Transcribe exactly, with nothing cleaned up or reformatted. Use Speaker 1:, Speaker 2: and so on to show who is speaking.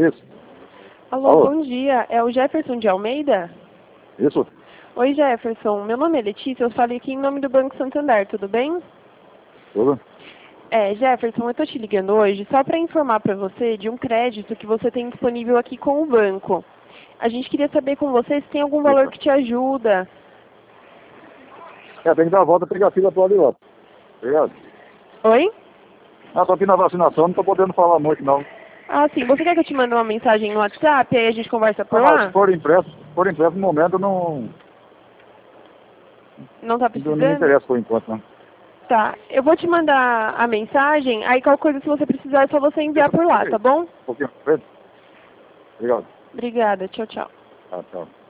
Speaker 1: Isso.
Speaker 2: Alô,
Speaker 1: Alô?
Speaker 2: bom dia. É o Jefferson de Almeida?
Speaker 1: Isso.
Speaker 2: Oi, Jefferson. Meu nome é Letícia, eu falei aqui em nome do Banco Santander, tudo bem?
Speaker 1: Tudo?
Speaker 2: É, Jefferson, eu estou te ligando hoje só para informar para você de um crédito que você tem disponível aqui com o banco. A gente queria saber com você se tem algum valor que te ajuda.
Speaker 1: É, tem que dar a volta e pegar a fila pro lado de lá. Obrigado.
Speaker 2: Oi?
Speaker 1: Ah, tô aqui na vacinação, não tô podendo falar muito, não.
Speaker 2: Ah, sim. Você quer que eu te mande uma mensagem no WhatsApp e aí a gente conversa por
Speaker 1: Ah, mas
Speaker 2: lá?
Speaker 1: se for impresso, se for impresso no momento, não,
Speaker 2: Não tá
Speaker 1: não me
Speaker 2: precisando?
Speaker 1: interessa por enquanto, não.
Speaker 2: Tá. Eu vou te mandar a mensagem, aí qualquer coisa, se você precisar, é só você enviar por lá, tá bom?
Speaker 1: Um pouquinho, frente. Obrigado.
Speaker 2: Obrigada. Tchau, tchau.
Speaker 1: Tá, tchau.